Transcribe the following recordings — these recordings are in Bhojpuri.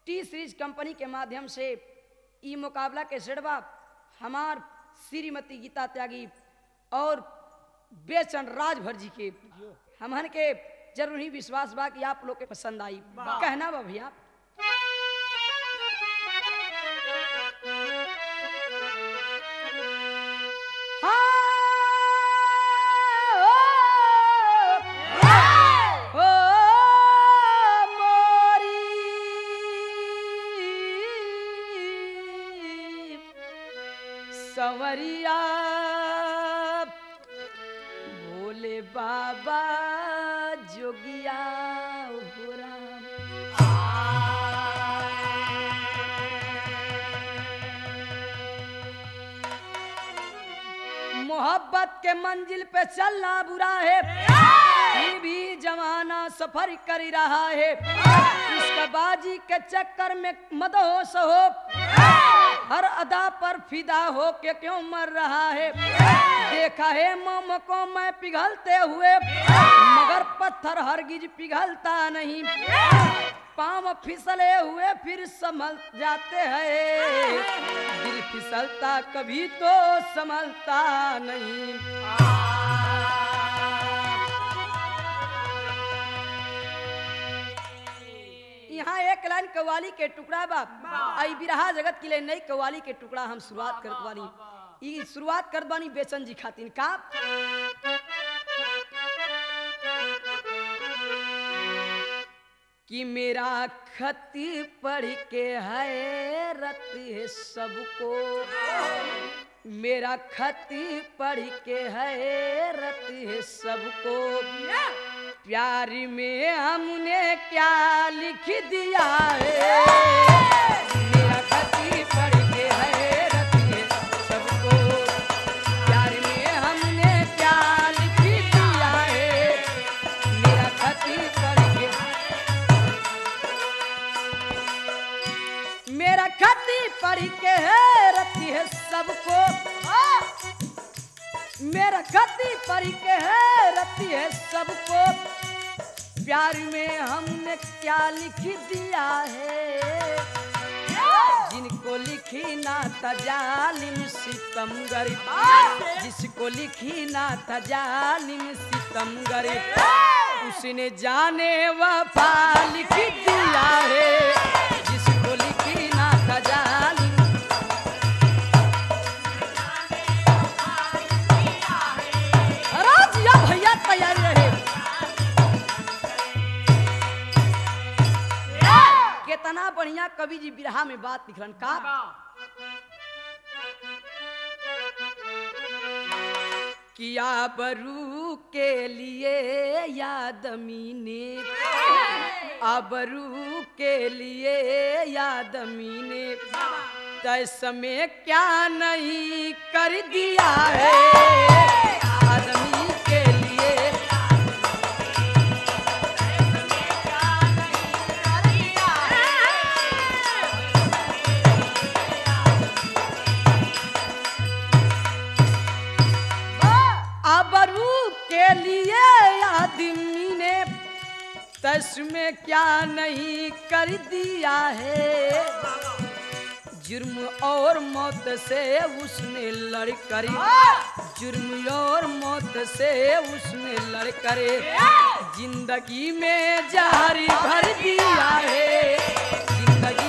टी सीरीज कंपनी के माध्यम से ई मुकाबला के जड़वा हमार श्रीमती गीता त्यागी और बेचन राजभर जी के हमन के जरूर ही विश्वास बा कि आप लोग के पसंद आई। कहना बा भैया संवरिया भोले बाबा जोगिया भोरा मोहब्बत के मंजिल पे चलना बुरा है, ये भी जमाना सफर कर रहा है। इसका बाजी के चक्कर में मदहोश हो, हर अदा पर फिदा हो के क्यों मर रहा है। देखा है मोम को मैं पिघलते हुए, मगर पत्थर हरगिज पिघलता नहीं। पाँव फिसले हुए फिर संभल जाते हैं, दिल फिसलता कभी तो संभलता नहीं। यहाँ एक लाइन कव्वाली के टुकड़ा बा, आई बिरहा जगत के लिए नई कव्वाली के टुकड़ा हम शुरुआत करत बानी। ई शुरुआत करत बानी बेचन जी खातिर का कि मेरा खत पढ़ के हैरत है सबको, मेरा खत पढ़ के हैरत है सबको। प्यार में हमने क्या लिख दिया है, मेरा खत पढ़ के हैरत है सबको। प्यार में हमने क्या लिख दिया है, मेरा खत पढ़ के, मेरा खत पढ़ के हैरत है सबको। मेरा खत पढ़ के हैरत है सबको। प्यार में हमने क्या लिख दिया है, जिनको लिखी ना था जालिम सितमगर, जिसको लिखी ना था जालिम सितमगर, उसने जाने वफा लिख दिया है, जिसको लिखी ना था जालिम। भैया तैयार रहे। कितना बढ़िया कवि जी बिरहा में बात लिखलन का किया बरू के लिए यादमी ने, आबरू के लिए यादमी ने तय समय क्या नहीं कर दिया है, आदमी के लिए आबरू के लिए आदमी ने तस्में क्या नहीं कर दिया है। जुर्म और मौत से उसने लड़ कर, जुर्म और मौत से उसने लड़ कर जिंदगी में जहर भर दिया है, जिंदगी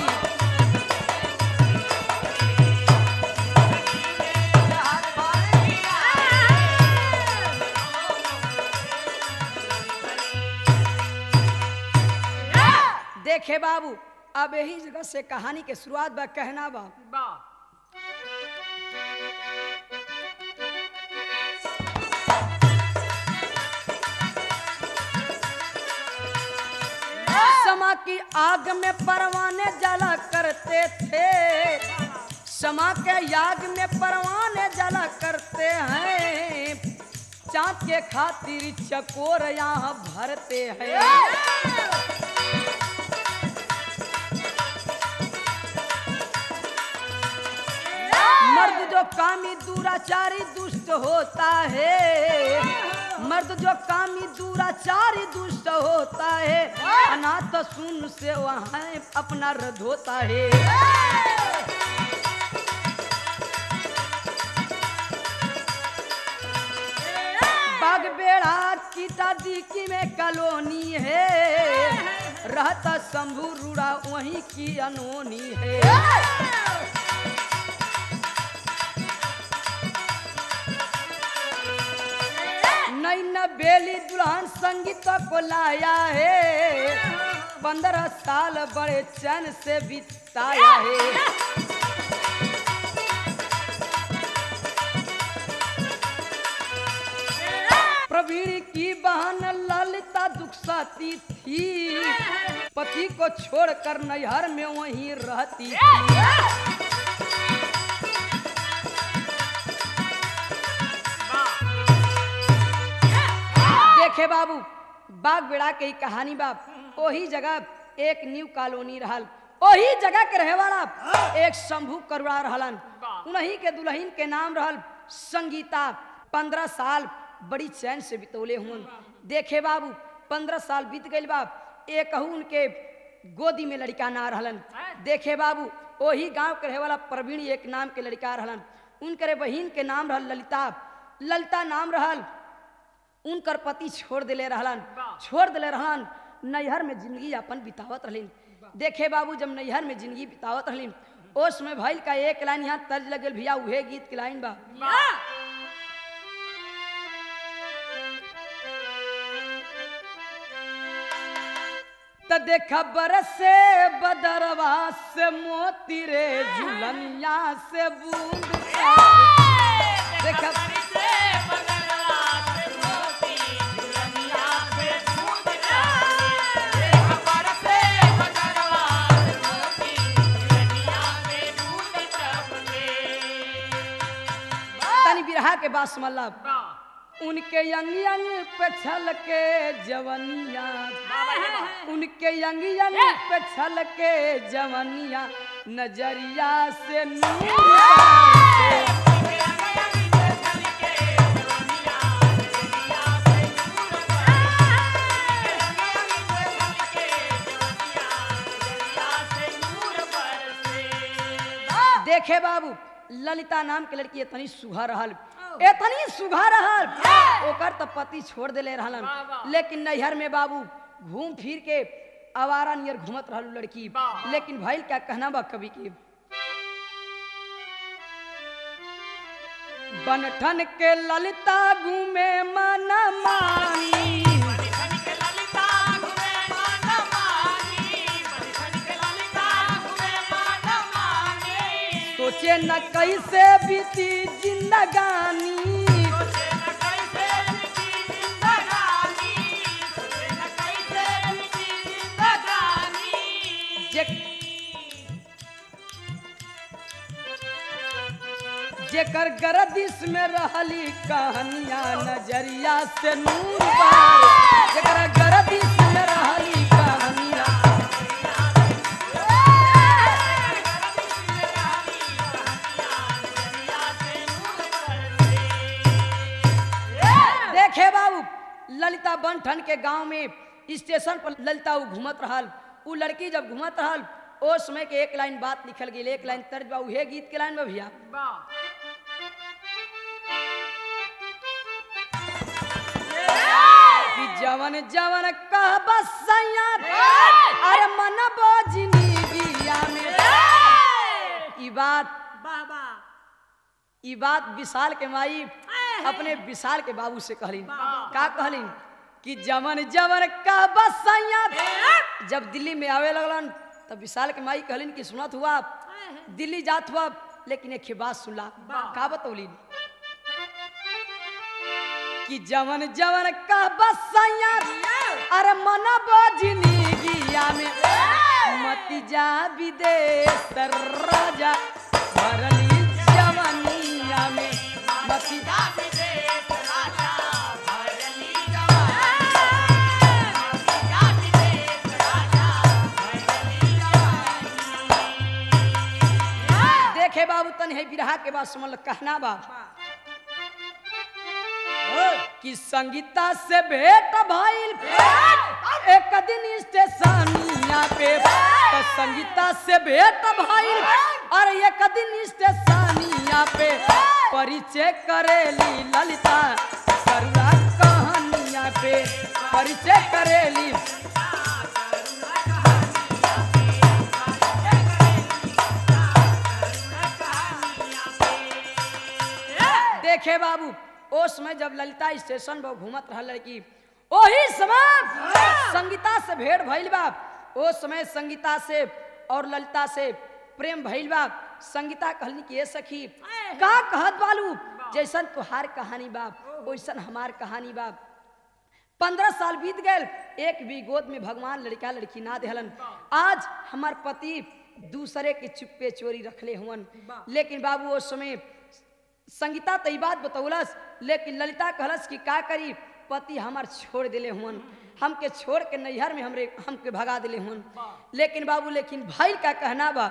देखे बाबू। अब यही जगह से कहानी के शुरुआत बा। कहना बा समा की आग में परवाने जला करते थे, समा के आग में परवाने जला करते हैं, चाँद के खातिर चकोर यहाँ भरते हैं। मर्द जो कामी दुराचारी दुष्ट होता है, मर्द जो कामी दुराचारी दुष्ट होता है, अनाथ बात सुन से वहाँ अपना रद होता है। बागबेड़ा की दादी की में कॉलोनी है, रहता शंभू रूड़ा वहीं की अनोनी है। नई नवेली दुल्हन संगीत को लाया है, 15 साल बड़े चैन से बिताया है। प्रवीण की बहन ललिता दुख सहती थी, पति को छोड़कर नैहर में वहीं रहती थी। देखे बाबू, बागबेड़ा के ही कहानी बाप, वही जगह एक न्यू कॉलोनी रहल, वही जगह के रहे वाला एक शंभू करुड़ा रहलन। उन्हीं के दुल्हन के नाम रहल संगीता। 15 साल बड़ी चैन से बितौले हुन। देखे बाबू, 15 साल बीत गए बाप, एक उनके गोदी में लड़का ना रहलन। देखे बाबू, वही गांव के रहे वाला प्रवीण एक नाम के लड़का रहलन। उनकर बहन के नाम रहल ललिता। ललिता नाम रहल। उनकर पति छोड़ दिले रहलन, नैहर में जिंदगी अपन बितावत रहलिन। देखे बाबू, जब नैहर में जिंदगी बितावत रहलिन, उस में भइल का एक लाइन यहाँ तर्ज लगल भैया, उहे गीत की लाइन बा। त देखा बरसे बदरवा से मोती रे, झुलनिया से बूंद देखा बिरहा के बाद समझला। उनके यंग यंग पे छल के जवनिया, उनके यंग यंग पे छल के जवनिया, नजरिया से देखे बाबू, ललिता नाम के लड़की इतनी सुघा रहल, ओकर तो पति छोड़ दिले रहलन। लेकिन नैहर में बाबू घूम फिर के आवारा नियर घूमत रहल लड़की। लेकिन भइल क्या कहना बा कवि के, बनठन के ललिता घूमे मन मानी, सोचे न कैसे बीती जिंदगानी, जेकर गर्दिश में रहली कहानियां, नजरिया से नूर बार, जेकर गर्दिश में रहली कहानियां। देखे बाबू, ललिता बनठन के गांव में स्टेशन पर ललिता घूमत रहल। उ लड़की जब घूमत रहल, उस समय के एक लाइन बात लिखल गई, एक लाइन तर्ज बा, उहे गीत के लाइन में भैया। कि जवन जवन कह बसैया, अरे मन बोझनी बिया में। ई बात विशाल के माई अपने विशाल के बाबू से कहलिन। का कहलिन कि जवन जवन कह बसैया, जब दिल्ली में आवे लगलन तब विशाल के माई कहलिन कि सुनत हुआ दिल्ली जात हुआ, लेकिन एक बात सुनला। का बतौलिन कि जवन जवन कह बसैया, अरे मन बोझनी गिया में, मति जा विदेश राजा भरली जवनिया में, मति जा विदेश राजा भरली देखे बाबू, तन है बिरहा के बाद समझ कहना बा कि संगीता से भेंट भइल एक दिन स्टेशन कहानिया पे तो संगीता से भेंट भाई और एक दिन स्टेशनिया पे परिचय करेली ललिता करुणा कहानिया पे परिचय करेली। देखे बाबू उस समय जब ललिता स्टेशन पर घूमत रहा लड़की वही समय संगीता से भेंट भइल बा। उस समय संगीता से और ललिता से प्रेम भइल बा। संगीता कहली कि ये सखी का कहत बालू जैसन तुहार कहानी बा वैसन हमार कहानी बा। 15 साल बीत गए एक भी गोद में भगवान लड़का लड़की ना देहलन। आज हमार पति दूसरे के चुप्पे चोरी रखले हुवन। लेकिन बाबू उस समय संगीता तई बात बतौलस लेकिन ललिता कहलस कि का करी पति हमार छोड़ दिले हुवन हमके छोड़ के नैहर में हमके भगा दिले हुवन। लेकिन बाबू लेकिन भाई का कहना बा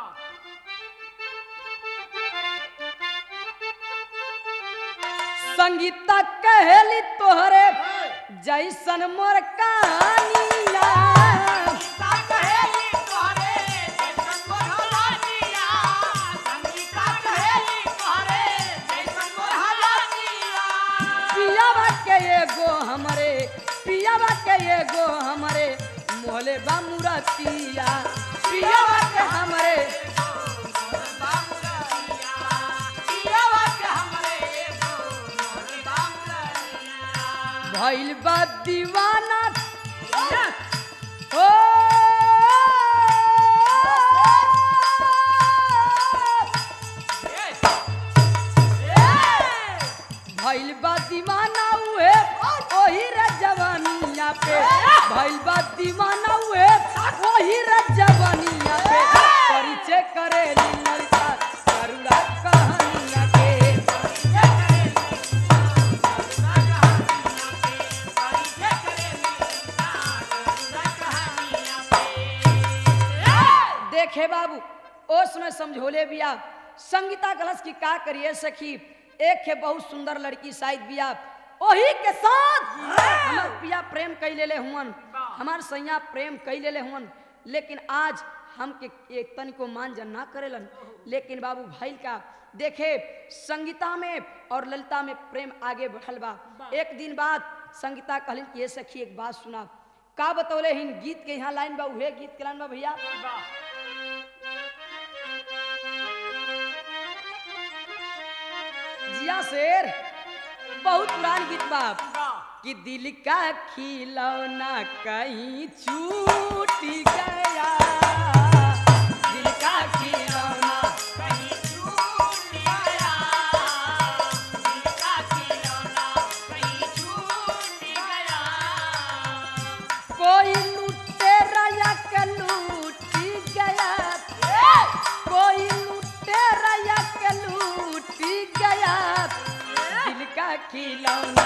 संगीता कहली तोहरे जैसन मोर कहानिया पियावा के एगो हमरे मोहले बामुरतिया पियावा के हमरे भइल बा दीवाना ओ भइल बा दीवाना हुए ओही रे जवानिया पे भइल बा दीवाना हुए ओही रे जवानिया पे परिचय करेली ललिता करुणा कहानिया के देखे बाबू ओस में समझोले बिया संगीता गलस की का करिए सखी एक है बहुत सुंदर लड़की शायद बिया ओही के साथ हमार पिया प्रेम कैले ले हुवन हमार सैया प्रेम कैले ले हुवन। लेकिन आज हमके एक तन को मान जन ना करेलन। लेकिन बाबू भाई का देखे संगीता में और ललिता में प्रेम आगे बढ़ल बा। एक दिन बाद संगीता कहलिन कि ये सखी एक बात सुना का बतौले हिन गीत के यहाँ लाइन बा उहे गीत के लाइन बा भैया जिया शेर बहुत पुरान गीत बा कि दिल का खिलौना कहीं छूट गया दिल का खिलौना कहीं छूट गया दिल का खिलौना कहीं छूट गया कोई लुटेरा या के लूट गया कोई लुटेरा या के लूट गया दिल का खिलौना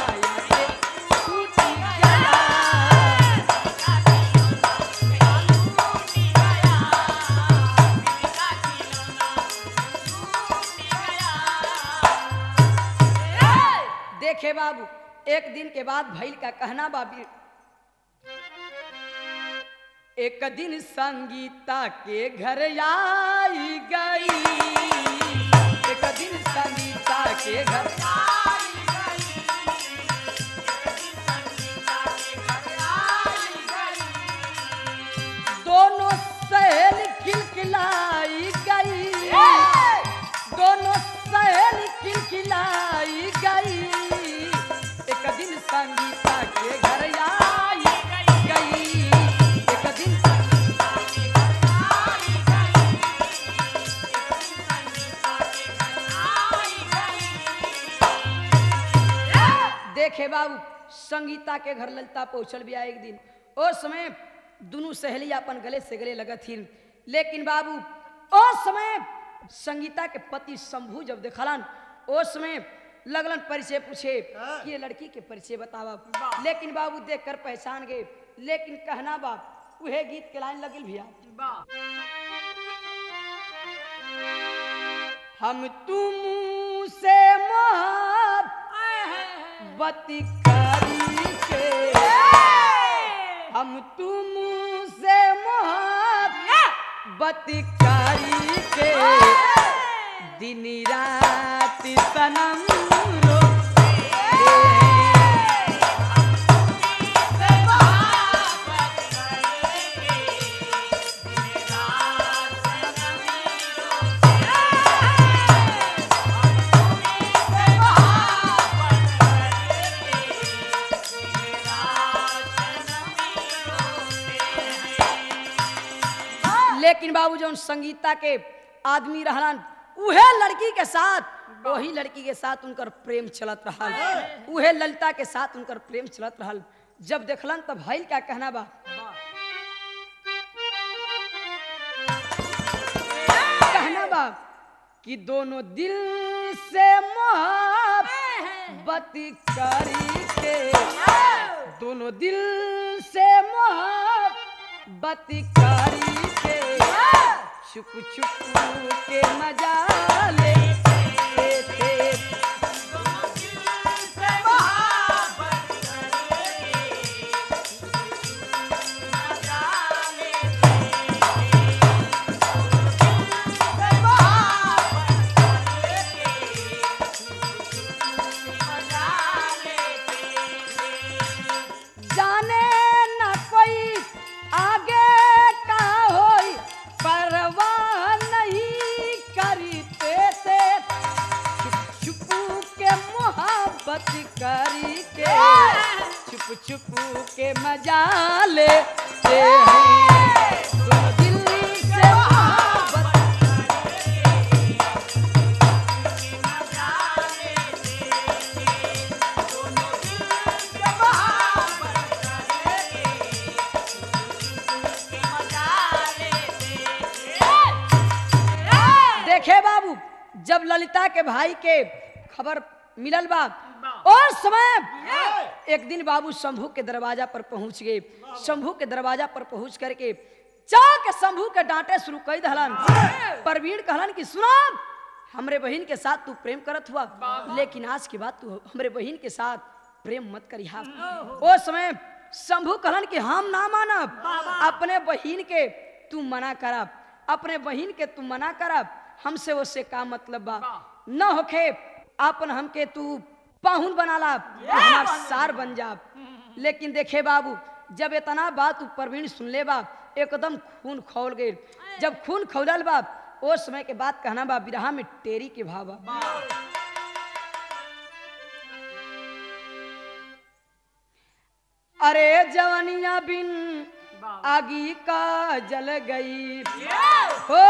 देखे बाबू एक दिन के बाद भैल का कहना बाबी एक दिन संगीता के घर आई गई एक दिन संगीता के घर आई गई दोनों सहेली खिलखिलाई गई दोनों सहेली खिलखिलाई गई एक दिन संगीता के घर आई गई एक दिन संगीता के घर आई गई देखे बाबू संगीता के घर ललिता पहुंचल भी एक दिन उस समय दोनों सहेली अपन गले से गले लगत थी। लेकिन बाबू उस समय संगीता के पति शंभू जब देखलन उस समय लगलन परिचय पूछे कि ये लड़की के परिचय बतावा। लेकिन बाबू देख कर पहचान गए। लेकिन कहना बाप उहे गीत के लाइन लगिल भैया हम तुम से मोहब्बत करी के हम तुम से मोहब्बत करी के दिन रात सनम लेकिन बाबू जो संगीता के आदमी रहलन उहे लड़की के साथ वही लड़की के साथ उनकर प्रेम चलत रहल उहे ललिता के साथ उनकर प्रेम चलत रहल जब देखलन तब भाई क्या कहना बा कहना बा कि दोनों दिल से मोहब्बत करी के दोनों दिल से मोहब्बत करी के छुप छुप के मजा लेते थे जाने न कोई आगे का होई परवाह नहीं करते थे छुप छुप के मोहब्बत करी के छुप छुप के मजा लेते हैं दोनों दिल से मोहब्बत देखे बाबू जब ललिता के भाई के खबर मिलल बा और समय एक दिन बाबू शंभू के दरवाजा पर पहुंच गए शंभू के दरवाजा पर पहुंच करके जाके शंभू के डांटे शुरू कर दहलन परवीन कहलन कि सुनो हमरे बहन के साथ तू प्रेम करत हुआ लेकिन आज के बाद तू हमरे बहन के साथ प्रेम मत करिहा ओ समय शंभू कहलन कि हम ना मानब अपने बहन के तू मना करब अपने बहन के तू मना करब हमसे उससे का मतलब बा न होखे आपन हमके तू पाहुन बना ला हमार सार बन जा लेकिन देखे बाबू जब इतना बात परवीन सुन ले बा एकदम खून खौल गए जब खून खौलल बा ओ समय के बात कहना बा बिरहा में टेरी के भावा अरे जवानिया बिन आगी का जल गई हो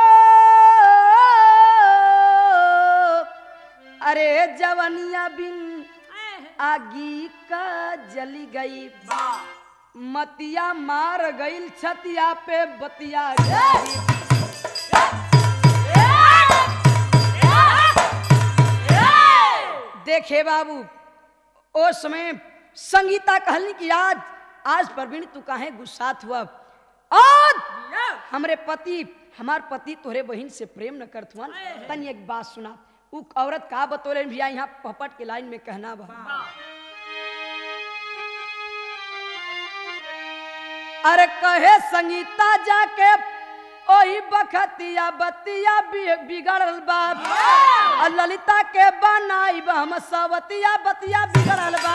अरे जवानिया बिन आगी का जली गई मतिया मार गई छतिया पे बतिया गई देखे बाबू ओ समय संगीता कहली कि आज परवीन तू काहे गुस्सात हुआ आज हमारे पति हमार पति तोहरे बहन से प्रेम न करत हुआ तनी एक बात सुना उ औरत का बतौले भैया यहाँ पपट के लाइन में कहना बा अरे कहे संगीता जाके ओही बखतिया बतिया बिगड़ल बा ललिता के बनाई हम सवतिया बतिया बिगड़ल बा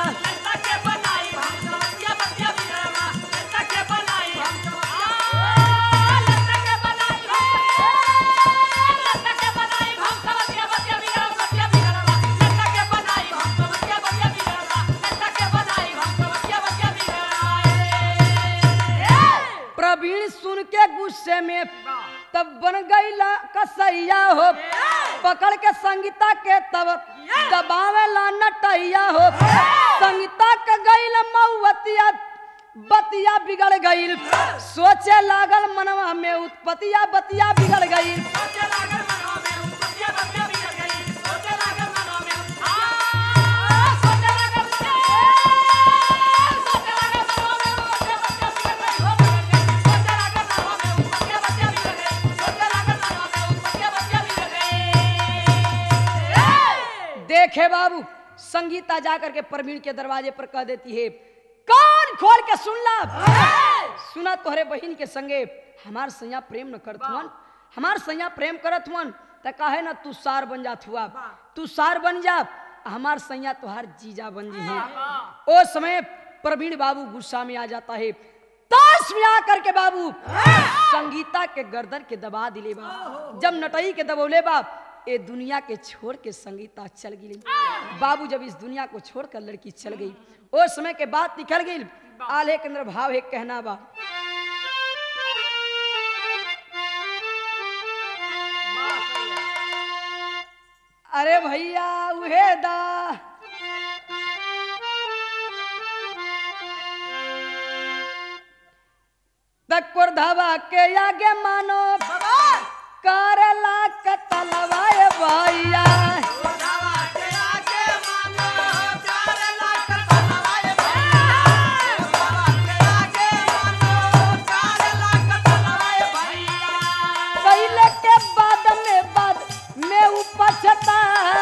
प्रवीण सुन के गुस्से में तब बन गई कसैया हो पकड़ के संगीता के तब दबावे ला नटैया हो संगीता के गई मऊवतिया बतिया बिगड़ गई सोचे लागल मनवा में उत्पतिया बतिया बिगड़ गई देखे बाबू संगीता जाकर के परवीन के दरवाजे पर कह देती है कान खोल के सुन ला सुना तोहरे बहन के संगे हमार सैया प्रेम न करत हुअन, हमार सैया प्रेम करत हुअन त काहे न तू सार बन जात हुआ, तू सार बन जा, हमार सैया तोहार जीजा बन जी है। ओ समय प्रवीण बाबू गुस्सा में आ जाता है, ताश में आकर के बाबू संगीता के गर्दन के दबा दिले बा। जब नटई के दबोले बा, ये दुनिया के छोड़ के संगीता चल गई। बाबू जब इस दुनिया को छोड़कर लड़की चल गई, उस समय के बात निकल गई। आले के अंदर भाव है, कहना बा अरे भैया उहे दा तकुर धावा के आगे मानो करला कतलवाए भैया। पहले के बाद में उपचता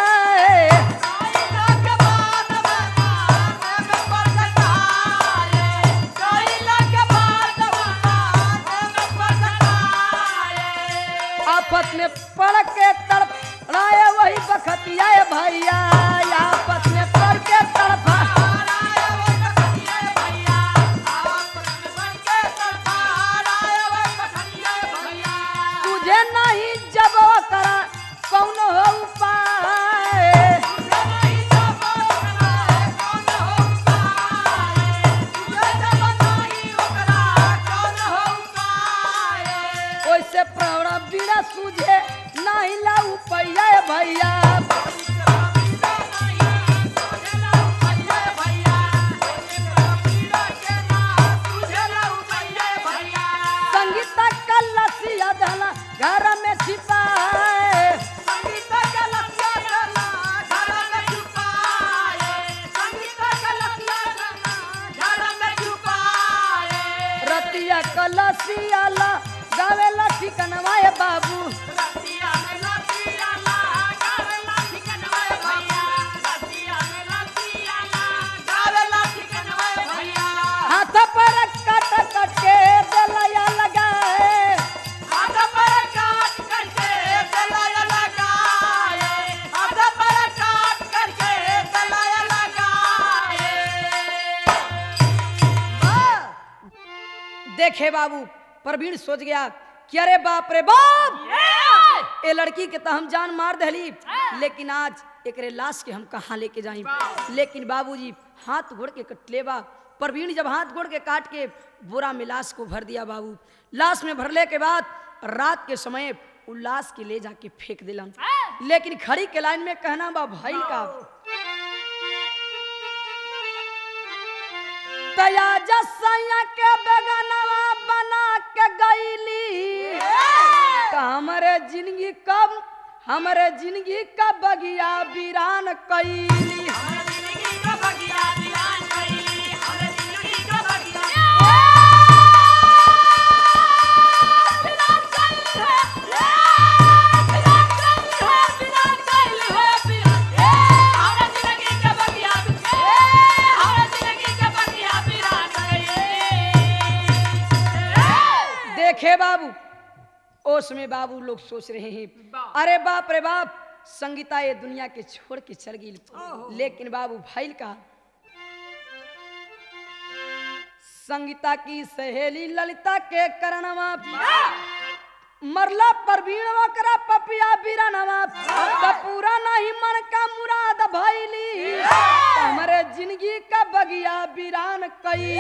आफत में पड़ के तड़पाए वही बखतिया भैया, आफत में पड़ के तड़पा तुझे नहीं जब करा कौन हो उपाय, ओइसे प्राण बिना सूझे नहीं लाऊ पैया भैया। संगीता का लसिया धला घर में छिपाए, संगीता का लसिया धला घर में छुपाए, संगीता का लसिया धला घर में छुपाए। रतिया का लसिया ला गावेला ठिकनवाए बाबू, रतिया में लसिया ला गावेला ठिकनवाए भैया, रतिया में लसिया ला गावेला ठिकनवाए भैया। हाथ पर काट काट के दलया लगाए, हाथ पर काट करके दलया लगाए, हाथ पर काट करके दलया लगाए। देखे बाबू प्रवीण सोच गया कि अरे बाप रे बाप, ये लड़की के तो हम जान मार दहली, लेकिन आज एकरे लाश के हम कहाँ लेके जाई। लेकिन बाबूजी हाथ घोड़ के कटले बा। प्रवीण जब हाथ घोड़ के काट के बोरा में लाश को भर दिया बाबू। लाश में भरले के बाद रात के समय उ लाश के ले जाके फेंक दिलन। लेकिन खड़ी के लाइन में कहना बा भाई का तया जसैया के बेगनवा बना के गईली, हमरे जिंदगी कब हमरे जिंदगी का बगिया वीरान कईली, देखे बाबू ओस में बाबू लोग सोच रहे हैं अरे बाप रे बाप, संगीता ये दुनिया के छोड़ के चल गई। लेकिन बाबू भाई का संगीता की सहेली ललिता के करणवा मरला प्रवीण वकरा पपिया बीरानवा, तब पूरा नहीं मन का मुराद भैली, हमारे जिंदगी का बगिया वीरान कई।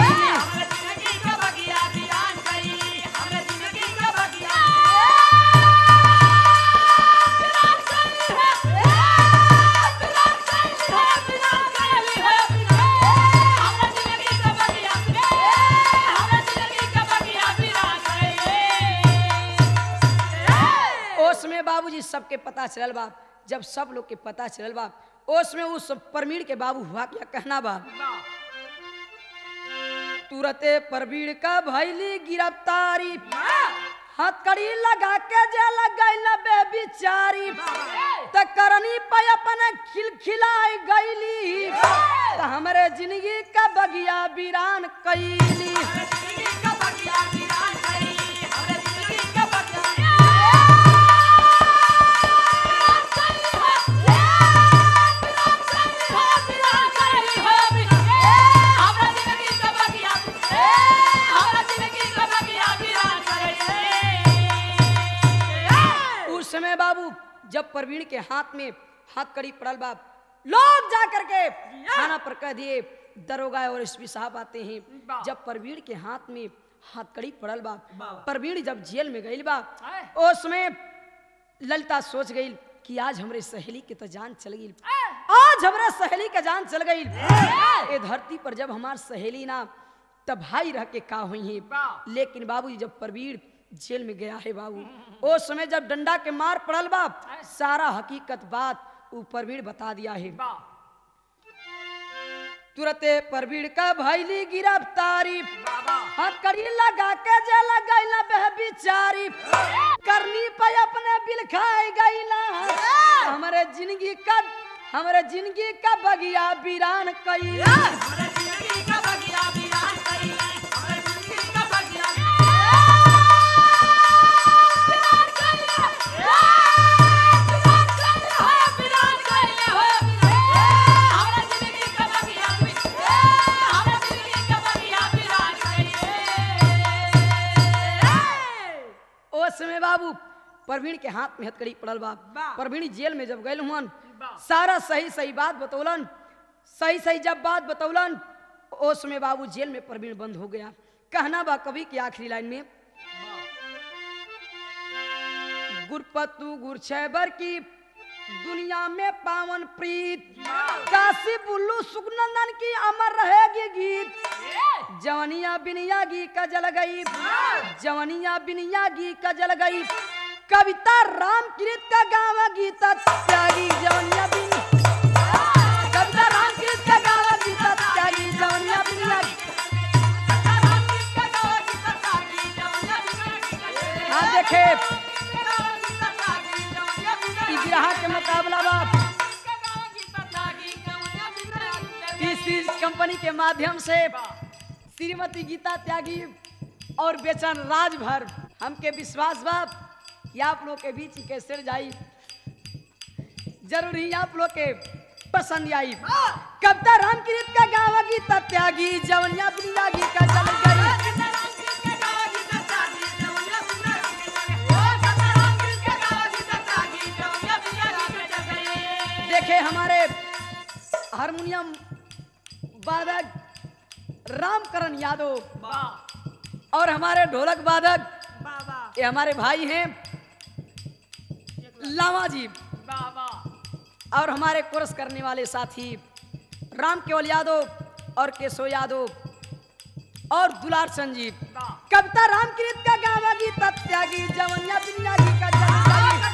में बाबूजी सबके पता चलल बा। जब सब लोग के पता चलल बा, ओस में उस प्रवीण के बाबू हुआ क्या कहना बा, तुरते प्रवीण का भैली गिरफ्तारी, हथकड़ी लगा के जेल गइल बेचारी, त करनी पे अपन खिलखिलाई गईली, त हमरे जिंदगी का बगिया वीरान कईली। जब प्रवीण के हाथ में हाथ कड़ी पड़ल बा, लोग जा करके थाना पर कह दिए, दरोगा और एसपी साहब आते हैं। जब प्रवीण के हाथ में हाथ कड़ी पड़ल बा, प्रवीण जब जेल में गई बा, उसमें ललिता सोच गई कि आज हमरे सहेली के तो जान चल गई, आज हमरे सहेली के जान चल गई। ये धरती पर जब हमार सहेली ना तब भाई रह के का हुई है। लेकिन बाबू जब प्रवीण जेल में गया है बाबू, उस समय जब डंडा के मार पड़ल बा, सारा हकीकत बात वो प्रवीण बता दिया है। तुरते प्रवीण का भैली गिरफ्तारी, हथकड़ी लगा के जेल गईला बेबिचारी, करनी पे अपने बिल खाए गईला, हमारे जिंदगी का बगिया वीरान कईला। समय बाबू प्रवीण के हाथ में हथकड़ी पड़ल बा, प्रवीण जेल में जब गए हुन, सारा सही सही बात बतौलन, सही सही जब बात बतौलन, उस समय बाबू जेल में प्रवीण बंद हो गया। कहना बा कवि की आखिरी लाइन में, गुरपतु गुरछैबर की दुनिया में पावन प्रीत, काशी बुल्लू सुखनंदन की अमर रहेगी गीत, जवनिया बिनियागी का जल गई, जवनिया बिनियागी का जल गई, कविता रामकृत का गाव गीता त्यागी, जवनिया कविता रामकृत का गाव गीता त्यागी, जवनिया बिनियागी। हाँ देखे बिरहा के मुकाबला बाप तीसरी कंपनी के माध्यम से श्रीमती गीता त्यागी और बेचन राजभर हमके विश्वास बाप कि आप लोग के बीच कैसे जाई, जरूर ही आप लोग के पसंद आई। कविता रामकृत का गावा गीता त्यागी, जवनिया बिनियागी का जल गई। देखे हमारे हारमोनियम वादक रामकरण यादव और हमारे ढोलक वादक ये हमारे भाई हैं लामा जी, और हमारे कोरस करने वाले साथी राम केवल यादव और केशव यादव और दुलार चंद जी। कविता रामकृत का गावा गीता त्यागी, जवनिया बिनियागी का जल गई।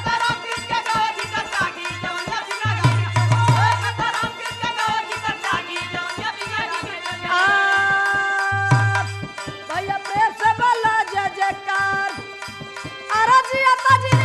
भैया प्रेम से बोला जय जयकार, अरे जी आता जी।